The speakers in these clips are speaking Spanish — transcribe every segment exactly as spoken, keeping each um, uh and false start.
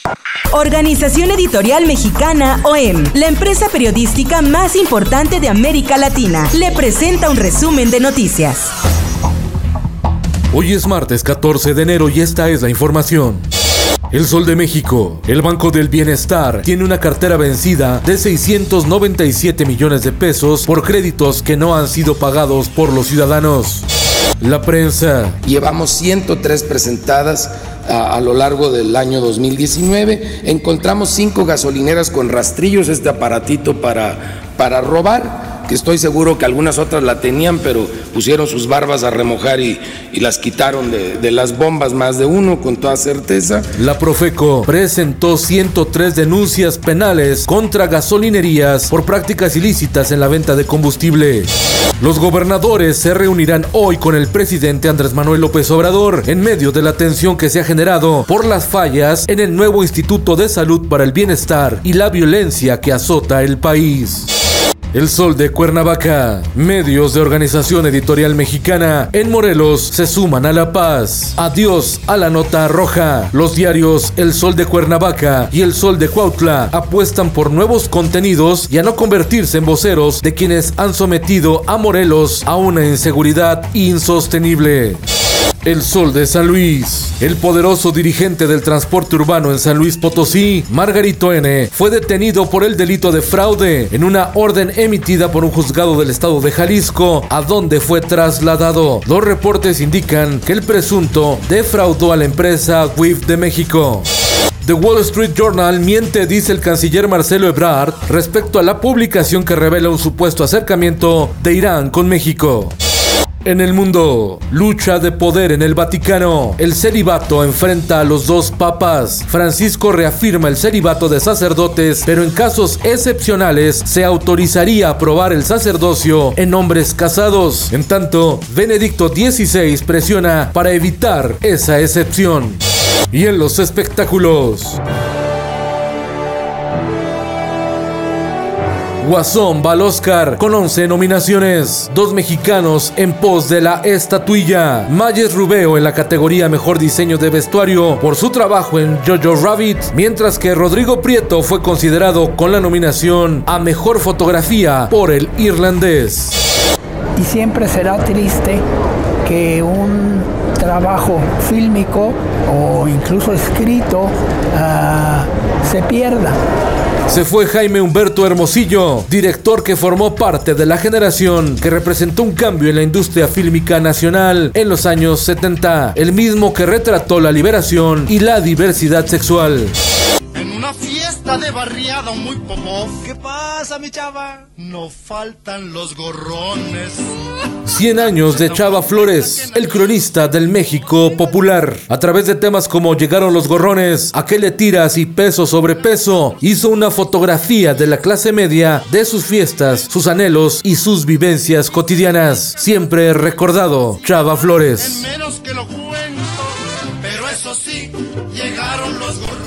Organización Editorial Mexicana O E M, la empresa periodística más importante de América Latina, le presenta un resumen de noticias. Hoy es martes catorce de enero y esta es la información. El Sol de México. El Banco del Bienestar tiene una cartera vencida de seiscientos noventa y siete millones de pesos por créditos que no han sido pagados por los ciudadanos. La Prensa. Llevamos ciento tres presentadas a, a lo largo del año dos mil diecinueve. Encontramos cinco gasolineras con rastrillos, este aparatito para, para robar, que estoy seguro que algunas otras la tenían, pero pusieron sus barbas a remojar y, y las quitaron de, de las bombas, más de uno, con toda certeza. La Profeco presentó ciento tres denuncias penales contra gasolinerías por prácticas ilícitas en la venta de combustible. Los gobernadores se reunirán hoy con el presidente Andrés Manuel López Obrador en medio de la tensión que se ha generado por las fallas en el nuevo Instituto de Salud para el Bienestar y la violencia que azota el país. El Sol de Cuernavaca. Medios de Organización Editorial Mexicana en Morelos se suman a la paz. Adiós a la nota roja. Los diarios El Sol de Cuernavaca y El Sol de Cuautla apuestan por nuevos contenidos y a no convertirse en voceros de quienes han sometido a Morelos a una inseguridad insostenible. El Sol de San Luis. El poderoso dirigente del transporte urbano en San Luis Potosí, Margarito N., fue detenido por el delito de fraude en una orden emitida por un juzgado del estado de Jalisco, a donde fue trasladado. Los reportes indican que el presunto defraudó a la empresa W I F de México. The Wall Street Journal miente, dice el canciller Marcelo Ebrard, respecto a la publicación que revela un supuesto acercamiento de Irán con México. En el mundo, lucha de poder en el Vaticano. El celibato enfrenta a los dos papas. Francisco reafirma el celibato de sacerdotes, pero en casos excepcionales se autorizaría aprobar el sacerdocio en hombres casados. En tanto, Benedicto dieciséis presiona para evitar esa excepción. Y en los espectáculos, Guasón va al Oscar con once nominaciones. Dos mexicanos en pos de la estatuilla. Mayes Rubeo en la categoría Mejor Diseño de Vestuario por su trabajo en Jojo Rabbit, mientras que Rodrigo Prieto fue considerado con la nominación a Mejor Fotografía por El Irlandés. Y siempre será triste que un trabajo fílmico o incluso escrito uh, se pierda. Se fue Jaime Humberto Hermosillo, director que formó parte de la generación que representó un cambio en la industria fílmica nacional en los años setenta, el mismo que retrató la liberación y la diversidad sexual. En una fiesta de barriada muy popó. ¿Qué pasa, mi chava? No faltan los gorrones. cien años de Chava Flores, el cronista del México popular. A través de temas como Llegaron los gorrones, ¿A qué le tiras? Y Peso sobre peso, hizo una fotografía de la clase media, de sus fiestas, sus anhelos y sus vivencias cotidianas. Siempre recordado, Chava Flores. Menos que lo cuento, pero eso sí, llegaron los gorrones.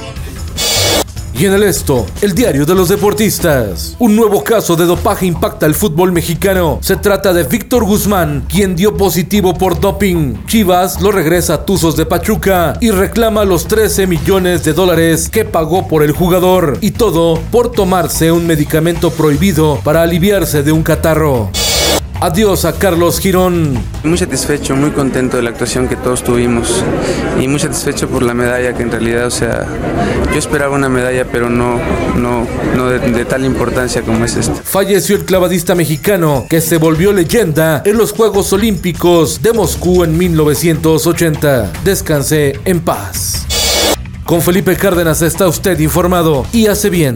Y en el esto, el diario de los deportistas. Un nuevo caso de dopaje impacta el fútbol mexicano. Se trata de Víctor Guzmán, quien dio positivo por doping. Chivas lo regresa a Tuzos de Pachuca y reclama los trece millones de dólares que pagó por el jugador. Y todo por tomarse un medicamento prohibido para aliviarse de un catarro. Adiós a Carlos Girón. Muy satisfecho, muy contento de la actuación que todos tuvimos y muy satisfecho por la medalla, que en realidad, o sea, yo esperaba una medalla, pero no, no, no de, de tal importancia como es esta. Falleció el clavadista mexicano que se volvió leyenda en los Juegos Olímpicos de Moscú en mil novecientos ochenta. Descanse en paz. Con Felipe Cárdenas está usted informado y hace bien.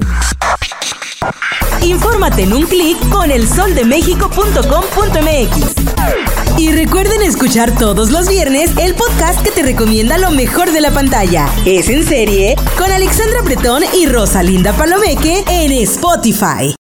Infórmate en un clic con el sol de méxico punto com punto m x. Y recuerden escuchar todos los viernes el podcast que te recomienda lo mejor de la pantalla. Es en serie con Alexandra Bretón y Rosalinda Palomeque en Spotify.